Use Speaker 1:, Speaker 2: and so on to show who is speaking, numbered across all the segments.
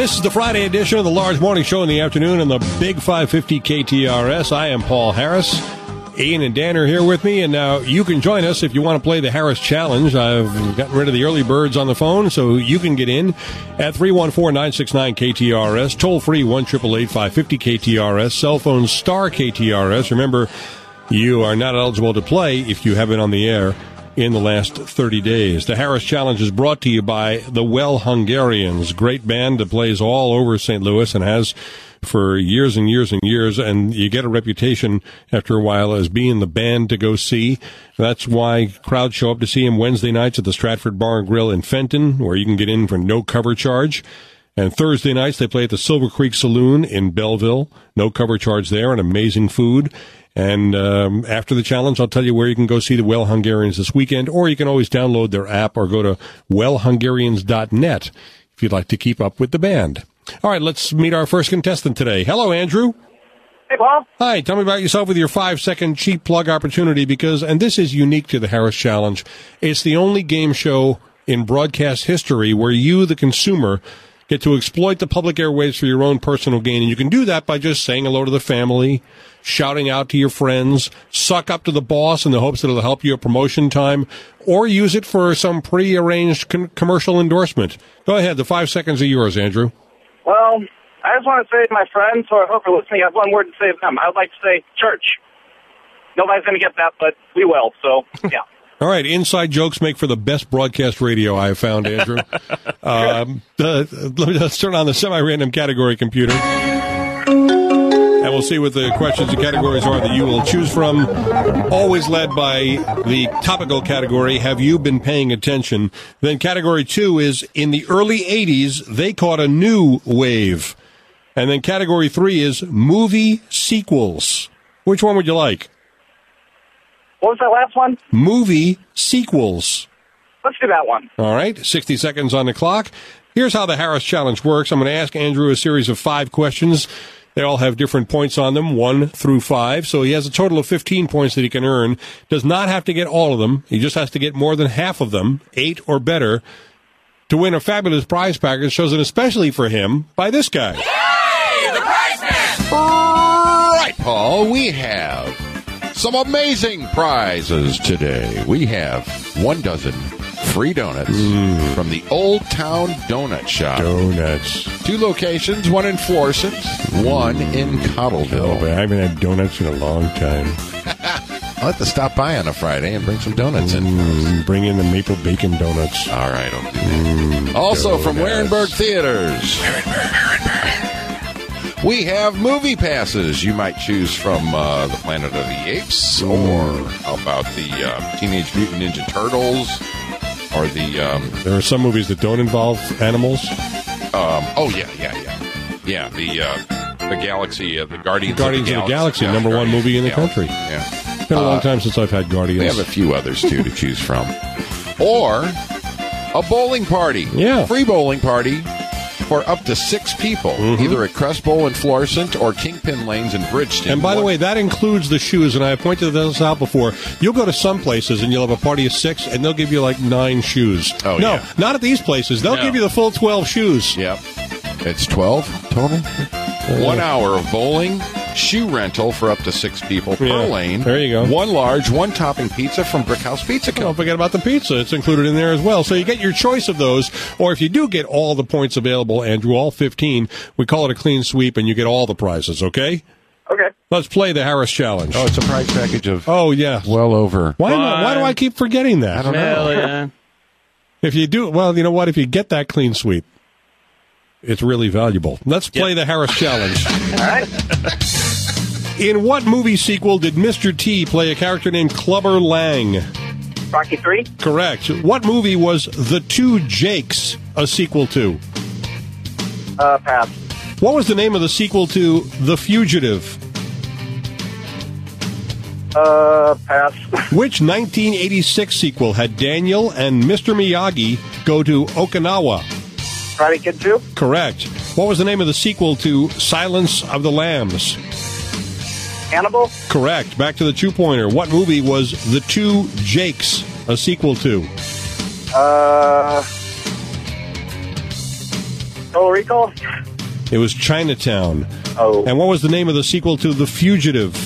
Speaker 1: This is the Friday edition of the Large Morning Show in the afternoon on the Big 550 KTRS. I am Paul Harris. Ian and Dan are here with me, and now you can join us if you want to play the Harris Challenge. I've gotten rid of the early birds on the phone, so you can get in at 314-969-KTRS, toll-free 1-888-550-KTRS, cell phone star KTRS. Remember, you are not eligible to play if you have been on the air in the last 30 days. The Harris Challenge is brought to you by the Well Hungarians, great band that plays all over St. Louis and has for years and years and years, and you get a reputation after a while as being the band to go see. That's why crowds show up to see him Wednesday nights at the Stratford Bar and Grill in Fenton, where you can get in for no cover charge. And Thursday nights they play at the Silver Creek Saloon in Belleville. No cover charge there, and amazing food. And after the challenge, I'll tell you where you can go see the Well Hungarians this weekend, or you can always download their app or go to wellhungarians.net if you'd like to keep up with the band. All right, let's meet our first contestant today. Hello, Andrew.
Speaker 2: Hey, Paul.
Speaker 1: Hi, tell me about yourself with your 5-second cheap plug opportunity, and this is unique to the Harris Challenge, it's the only game show in broadcast history where you, the consumer, get to exploit the public airwaves for your own personal gain. And you can do that by just saying hello to the family, shouting out to your friends, suck up to the boss in the hopes that it'll help you at promotion time, or use it for some pre-arranged commercial endorsement. Go ahead. The 5 seconds are yours, Andrew.
Speaker 2: Well, I just want to say to my friends who I hope are listening, I have one word to say to them. I would like to say church. Nobody's going to get that, but we will. So, yeah.
Speaker 1: All right, inside jokes make for the best broadcast radio I have found, Andrew. Let's turn on the semi-random category computer. And we'll see what the questions and categories are that you will choose from. Always led by the topical category, have you been paying attention? Then category 2 is, in the early 80s, they caught a new wave. And then category 3 is movie sequels. Which one would you like?
Speaker 2: What was that last one?
Speaker 1: Movie sequels.
Speaker 2: Let's do that one.
Speaker 1: All right, 60 seconds on the clock. Here's how the Harris Challenge works. I'm going to ask Andrew a series of 5 questions. They all have different points on them, 1 through 5. So he has a total of 15 points that he can earn. Does not have to get all of them. He just has to get more than half of them, 8 or better, to win a fabulous prize package chosen especially for him by this guy.
Speaker 3: Yay! The prize man!
Speaker 4: Right, Paul, we have some amazing prizes today. We have 1 dozen free donuts from the Old Town Donut Shop.
Speaker 1: Donuts.
Speaker 4: 2 locations, 1 in Florissant, 1 in Cottleville.
Speaker 1: Oh, I haven't had donuts in a long time.
Speaker 4: I'll have to stop by on a Friday and bring some donuts in.
Speaker 1: Bring in the maple bacon donuts.
Speaker 4: All right, I'll do that. Also from Warenberg Theaters. We have movie passes. You might choose from the Planet of the Apes, or how about the Teenage Mutant Ninja Turtles, or the...
Speaker 1: there are some movies that don't involve animals.
Speaker 4: Yeah, the Galaxy, the Guardians
Speaker 1: of the Galaxy, number 1 movie in the country.
Speaker 4: Yeah.
Speaker 1: It's been a long time since I've had Guardians.
Speaker 4: We have a few others, too, to choose from. Or a bowling party.
Speaker 1: Yeah.
Speaker 4: Free bowling party for up to 6 people, either at Crest Bowl in Florissant or Kingpin Lanes in Bridgeton.
Speaker 1: And by the way, that includes the shoes, and I have pointed this out before. You'll go to some places, and you'll have a party of 6, and they'll give you like 9 shoes.
Speaker 4: Oh,
Speaker 1: no,
Speaker 4: yeah.
Speaker 1: not at these places. They'll give you the full 12 shoes.
Speaker 4: Yep. It's 12 total. 1 hour of bowling, shoe rental for up to 6 people per lane.
Speaker 1: There you go.
Speaker 4: 1 large, 1 topping pizza from Brickhouse Pizza Company.
Speaker 1: Don't forget about the pizza. It's included in there as well. So you get your choice of those. Or if you do get all the points available, Andrew, all 15, we call it a clean sweep, and you get all the prizes, okay?
Speaker 2: Okay.
Speaker 1: Let's play the Harris Challenge.
Speaker 4: Oh, it's a prize package of
Speaker 1: yeah.
Speaker 4: well over.
Speaker 1: Why do I keep forgetting that?
Speaker 4: I don't know.
Speaker 1: If you do, well, you know what? If you get that clean sweep, it's really valuable. Let's play the Harris Challenge.
Speaker 2: All right.
Speaker 1: In what movie sequel did Mr. T play a character named Clubber Lang?
Speaker 2: Rocky 3?
Speaker 1: Correct. What movie was The Two Jakes a sequel to?
Speaker 2: Pass.
Speaker 1: What was the name of the sequel to The Fugitive?
Speaker 2: Pass.
Speaker 1: Which 1986 sequel had Daniel and Mr. Miyagi go to Okinawa?
Speaker 2: Karate Kid 2?
Speaker 1: Correct. What was the name of the sequel to Silence of the Lambs?
Speaker 2: Hannibal?
Speaker 1: Correct. Back to the 2-pointer. What movie was The Two Jakes a sequel to?
Speaker 2: Total Recall?
Speaker 1: It was Chinatown.
Speaker 2: Oh.
Speaker 1: And what was the name of the sequel to The Fugitive?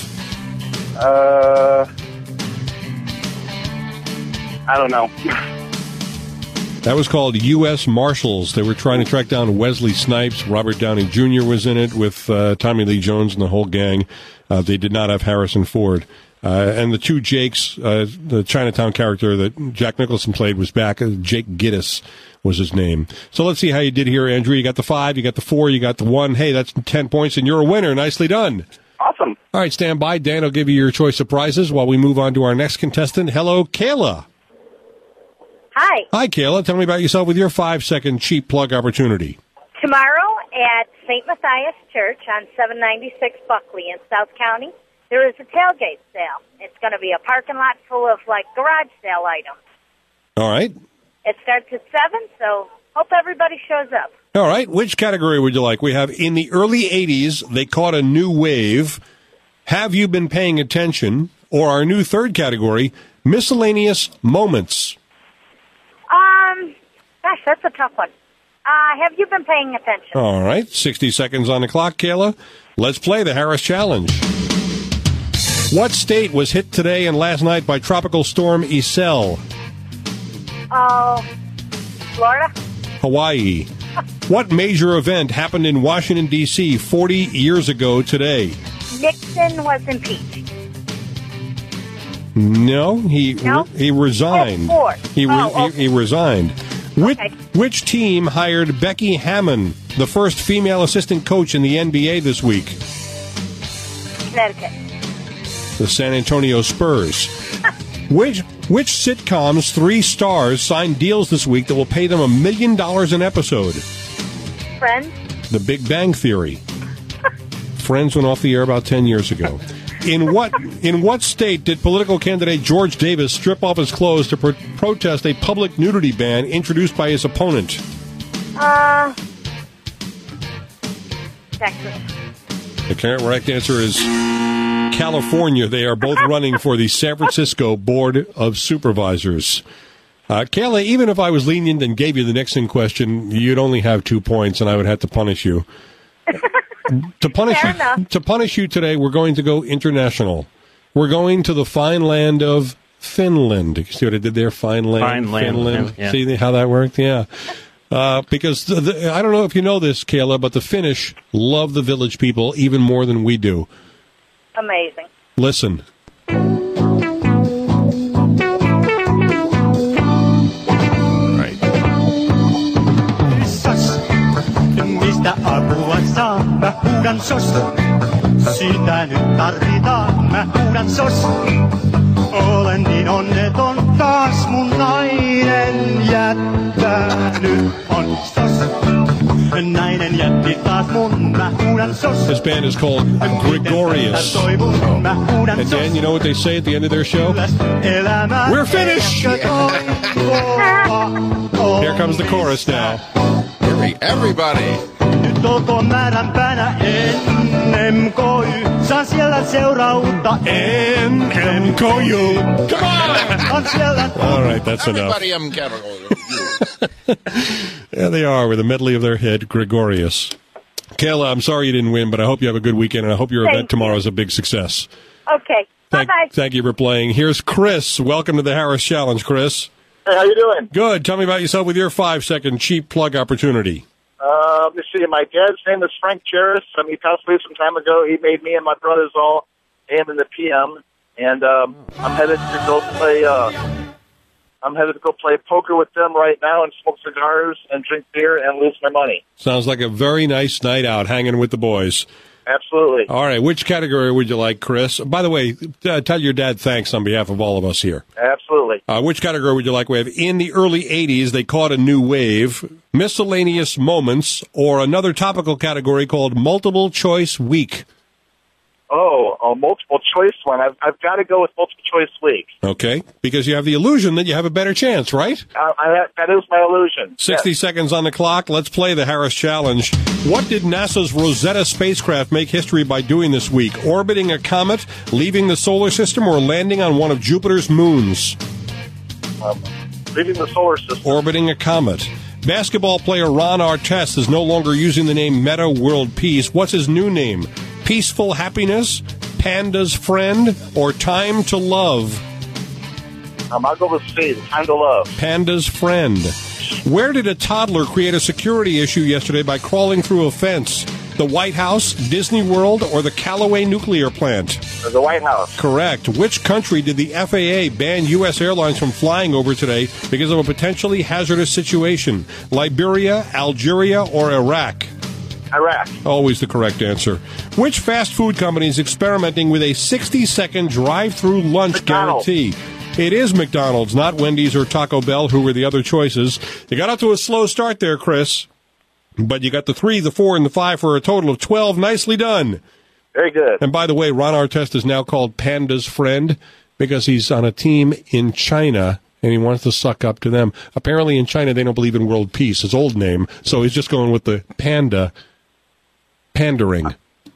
Speaker 2: I don't know.
Speaker 1: That was called U.S. Marshals. They were trying to track down Wesley Snipes. Robert Downey Jr. was in it with Tommy Lee Jones and the whole gang. They did not have Harrison Ford. And the two Jakes, the Chinatown character that Jack Nicholson played was back. Jake Gittes was his name. So let's see how you did here, Andrew. You got the 5, you got the 4, you got the 1. Hey, that's 10 points, and you're a winner. Nicely done.
Speaker 2: Awesome.
Speaker 1: All right, stand by. Dan will give you your choice of prizes while we move on to our next contestant. Hello, Kayla.
Speaker 5: Hi.
Speaker 1: Hi, Kayla. Tell me about yourself with your 5-second cheap plug opportunity.
Speaker 5: Tomorrow at St. Matthias Church on 796 Buckley in South County, there is a tailgate sale. It's going to be a parking lot full of, garage sale items.
Speaker 1: All right.
Speaker 5: It starts at 7, so hope everybody shows up.
Speaker 1: All right. Which category would you like? We have in the early 80s, they caught a new wave. Have you been paying attention? Or our new third category, miscellaneous moments.
Speaker 5: Gosh, that's a tough one. Have you been paying attention?
Speaker 1: All right. 60 seconds on the clock, Kayla. Let's play the Harris Challenge. What state was hit today and last night by Tropical Storm Iselle?
Speaker 5: Florida?
Speaker 1: Hawaii. What major event happened in Washington, D.C. 40 years ago today?
Speaker 5: Nixon was impeached.
Speaker 1: No, he resigned.
Speaker 5: Oh,
Speaker 1: He resigned. Which team hired Becky Hammon, the first female assistant coach in the NBA this week?
Speaker 5: Connecticut.
Speaker 1: The San Antonio Spurs. Which sitcom's 3 stars signed deals this week that will pay them $1 million an episode?
Speaker 5: Friends.
Speaker 1: The Big Bang Theory. Friends went off the air about 10 years ago. In what state did political candidate George Davis strip off his clothes to protest a public nudity ban introduced by his opponent?
Speaker 5: Texas.
Speaker 1: The correct answer is California. They are both running for the San Francisco Board of Supervisors. Kayla, even if I was lenient and gave you the Nixon question, you'd only have 2 points, and I would have to punish you. To punish you today, we're going to go international. We're going to the fine land of Finland. You see what I did there? Fine land, Finland.
Speaker 6: Yeah.
Speaker 1: See how that worked? Yeah. Because I don't know if you know this, Kayla, but the Finnish love the village people even more than we do.
Speaker 5: Amazing.
Speaker 1: Listen.
Speaker 7: Mistä apua saa? Mä huudan sos. Sitä nyt tarvitaan. Mä huudan sos. Olen niin onneton taas mun nainen jättänyt on sos. Nainen jätti taas mun. Mä huudan sos.
Speaker 1: This band is called Gregorius. And Dan, you know what they say at the end of their show? We're finished! Here comes the chorus now.
Speaker 4: Everybody.
Speaker 7: Nyt olkoon määränpäänä NMKY. Saan siellä seuraa uutta NMKY.
Speaker 1: Come on! All right, that's enough. There they are with a medley of their hit, Gregorius. Kayla, I'm sorry you didn't win, but I hope you have a good weekend, and I hope your event tomorrow is a big success.
Speaker 5: Okay. Bye-bye.
Speaker 1: Thank you for playing. Here's Chris. Welcome to the Harris Challenge, Chris.
Speaker 2: Hey, how you doing?
Speaker 1: Good. Tell me about yourself with your 5-second cheap plug opportunity.
Speaker 2: Let's see. My dad's name is Frank Jarris. He passed away some time ago. He made me and my brothers all AM in the PM, and I'm headed to go play. I'm headed to go play poker with them right now and smoke cigars and drink beer and lose my money.
Speaker 1: Sounds like a very nice night out, hanging with the boys.
Speaker 2: Absolutely.
Speaker 1: All right. Which category would you like, Chris? By the way, tell your dad thanks on behalf of all of us here.
Speaker 2: Absolutely.
Speaker 1: Which category would you like? We have in the early 80s, they caught a new wave, miscellaneous moments, or another topical category called multiple choice week.
Speaker 2: Oh, a multiple choice one. I've got to go with multiple choice week.
Speaker 1: Okay, because you have the illusion that you have a better chance, right?
Speaker 2: That is my illusion.
Speaker 1: 60 seconds on the clock. Let's play the Harris Challenge. What did NASA's Rosetta spacecraft make history by doing this week? Orbiting a comet, leaving the solar system, or landing on one of Jupiter's moons?
Speaker 2: Leaving the solar system.
Speaker 1: Orbiting a comet. Basketball player Ron Artest is no longer using the name Meta World Peace. What's his new name? Peaceful Happiness, Panda's Friend, or Time to Love?
Speaker 2: I'll go with C, Time to Love.
Speaker 1: Panda's Friend. Where did a toddler create a security issue yesterday by crawling through a fence? The White House, Disney World, or the Callaway nuclear plant?
Speaker 2: The White House.
Speaker 1: Correct. Which country did the FAA ban U.S. airlines from flying over today because of a potentially hazardous situation? Liberia, Algeria, or Iraq?
Speaker 2: Iraq.
Speaker 1: Always the correct answer. Which fast food company is experimenting with a 60-second drive-through lunch
Speaker 2: McDonald's.
Speaker 1: guarantee? It is McDonald's, not Wendy's or Taco Bell, who were the other choices. You got out to a slow start there, Chris. But you got the 3, the 4, and the 5 for a total of 12. Nicely done.
Speaker 2: Very good.
Speaker 1: And by the way, Ron Artest is now called Panda's Friend because he's on a team in China and he wants to suck up to them. Apparently in China they don't believe in world peace, his old name. So he's just going with the panda, pandering.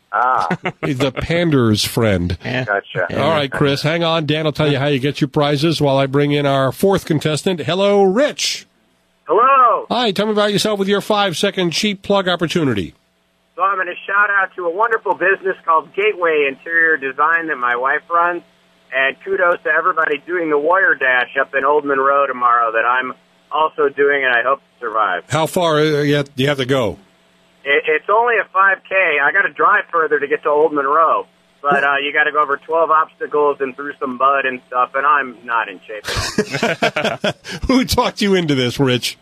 Speaker 1: The pander's friend.
Speaker 2: Gotcha.
Speaker 1: All right, Chris, hang on. Dan will tell you how you get your prizes while I bring in our fourth contestant. Hello, Rich.
Speaker 6: Hello.
Speaker 1: Hi, tell me about yourself with your 5-second cheap plug opportunity.
Speaker 6: So I'm going to shout out to a wonderful business called Gateway Interior Design that my wife runs, and kudos to everybody doing the Warrior Dash up in Old Monroe tomorrow that I'm also doing, and I hope to survive.
Speaker 1: How far do you have to go?
Speaker 6: It's only a 5K. I got to drive further to get to Old Monroe, but you got to go over 12 obstacles and through some mud and stuff, and I'm not in shape at all.
Speaker 1: Who talked you into this, Rich?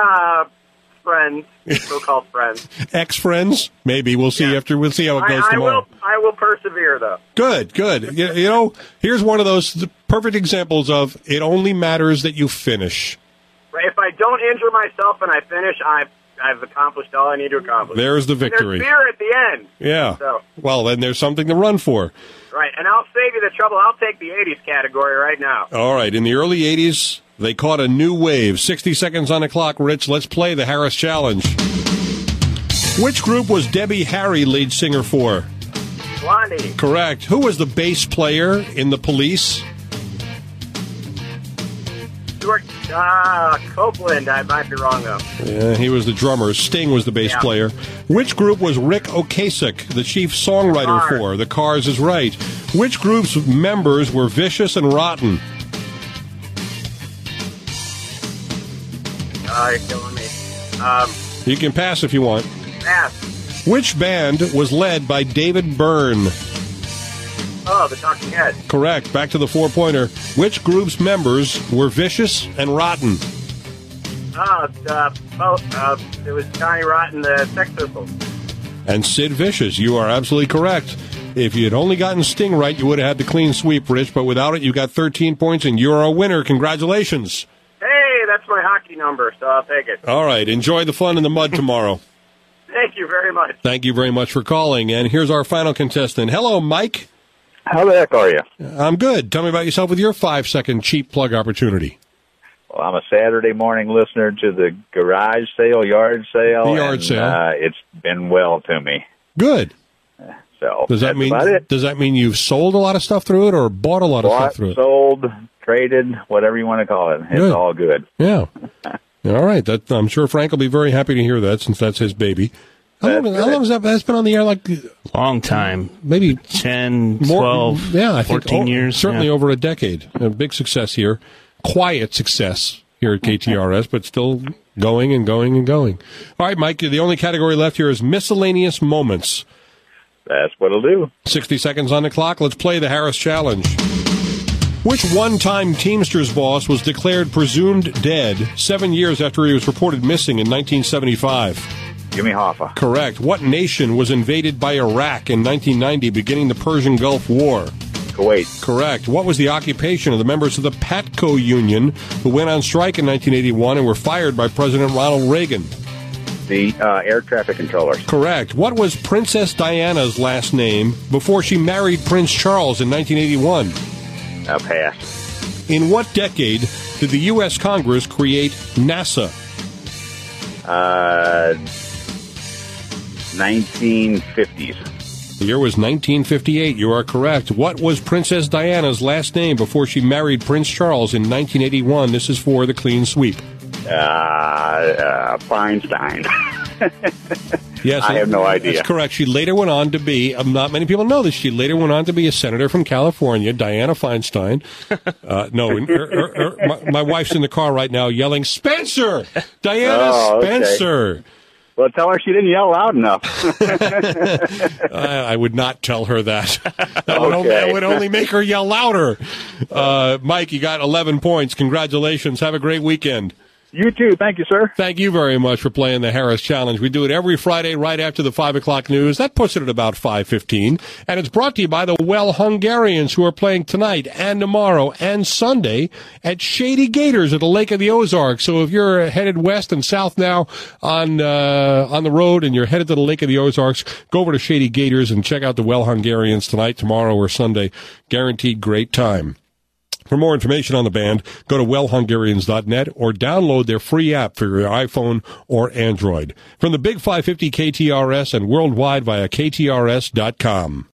Speaker 6: Friends, so-called friends.
Speaker 1: Ex-friends? Maybe. We'll see we'll see how it goes tomorrow.
Speaker 6: I will persevere, though.
Speaker 1: Good. You know, here's one of those perfect examples of it only matters that you finish.
Speaker 6: If I don't injure myself and I finish, I've accomplished all I need to accomplish.
Speaker 1: There's the victory.
Speaker 6: There's beer at the end.
Speaker 1: Yeah.
Speaker 6: So.
Speaker 1: Well, then there's something to run for.
Speaker 6: Right, and I'll save you the trouble. I'll take the 80s category right now.
Speaker 1: All right. In the early 80s, they caught a new wave. 60 seconds on the clock, Rich. Let's play the Harris Challenge. Which group was Debbie Harry lead singer for?
Speaker 6: Blondie.
Speaker 1: Correct. Who was the bass player in The Police?
Speaker 6: Stuart Copeland. I might be wrong, though.
Speaker 1: Yeah, he was the drummer. Sting was the bass player. Which group was Rick Ocasek, the chief songwriter
Speaker 6: Cars.
Speaker 1: for? The Cars is right. Which group's members were Vicious and Rotten?
Speaker 6: You're killing me.
Speaker 1: You can pass if you want.
Speaker 6: Pass.
Speaker 1: Which band was led by David Byrne?
Speaker 6: Oh, the Talking Heads.
Speaker 1: Correct. Back to the 4-pointer. Which group's members were Vicious and Rotten?
Speaker 6: It was Johnny Rotten, the Sex Pistols.
Speaker 1: And Sid Vicious. You are absolutely correct. If you had only gotten Sting right, you would have had the clean sweep, Rich. But without it, you got 13 points, and you're a winner. Congratulations.
Speaker 6: Hey, that's my hockey number, so I'll take it.
Speaker 1: All right. Enjoy the fun in the mud tomorrow.
Speaker 6: Thank you very much.
Speaker 1: Thank you very much for calling. And here's our final contestant. Hello, Mike.
Speaker 8: How the heck are you?
Speaker 1: I'm good. Tell me about yourself with your 5-second cheap plug opportunity.
Speaker 8: Well, I'm a Saturday morning listener to the garage sale, yard sale.
Speaker 1: The yard sale.
Speaker 8: It's been well to me.
Speaker 1: Good.
Speaker 8: So
Speaker 1: Does that mean you've sold a lot of stuff through it or bought a lot of stuff through it?
Speaker 8: Sold, traded, whatever you want to call it. It's
Speaker 1: Good.
Speaker 8: all good.
Speaker 1: Yeah. All right. I'm sure Frank will be very happy to hear that since that's his baby. How long has that's been on the air? Like
Speaker 9: long time.
Speaker 1: Maybe
Speaker 9: 10, 12,
Speaker 1: I think
Speaker 9: 14 years.
Speaker 1: Certainly over a decade. A big success here. Quiet success here at KTRS, but still going and going and going. All right, Mike, the only category left here is miscellaneous moments.
Speaker 8: That's what it'll do.
Speaker 1: 60 seconds on the clock. Let's play the Harris Challenge. Which one-time Teamsters boss was declared presumed dead 7 years after he was reported missing in 1975?
Speaker 8: Jimmy Hoffa.
Speaker 1: Correct. What nation was invaded by Iraq in 1990, beginning the Persian Gulf War?
Speaker 8: Kuwait.
Speaker 1: Correct. What was the occupation of the members of the PATCO Union who went on strike in 1981 and were fired by President Ronald Reagan?
Speaker 8: The air traffic controllers.
Speaker 1: Correct. What was Princess Diana's last name before she married Prince Charles in 1981?
Speaker 8: Pass.
Speaker 1: In what decade did the U.S. Congress create NASA?
Speaker 8: 1950s.
Speaker 1: The year was 1958. You are correct. What was Princess Diana's last name before she married Prince Charles in 1981? This is for the clean sweep.
Speaker 10: Feinstein.
Speaker 1: Yes,
Speaker 10: I have no idea.
Speaker 1: That's correct. She later went on to be, not many people know this, she later went on to be a senator from California, Dianna Feinstein. My wife's in the car right now yelling, Spencer! Dianna Spencer!
Speaker 10: Okay. Well, tell her she didn't yell loud enough.
Speaker 1: I would not tell her that. That would only make her yell louder. Mike, you got 11 points. Congratulations. Have a great weekend.
Speaker 10: You too. Thank you, sir.
Speaker 1: Thank you very much for playing the Harris Challenge. We do it every Friday right after the 5 o'clock news. That puts it at about 5:15. And it's brought to you by the Well Hungarians, who are playing tonight and tomorrow and Sunday at Shady Gators at the Lake of the Ozarks. So if you're headed west and south now on the road and you're headed to the Lake of the Ozarks, go over to Shady Gators and check out the Well Hungarians tonight, tomorrow, or Sunday. Guaranteed great time. For more information on the band, go to wellhungarians.net or download their free app for your iPhone or Android. From the Big 550 KTRS and worldwide via KTRS.com.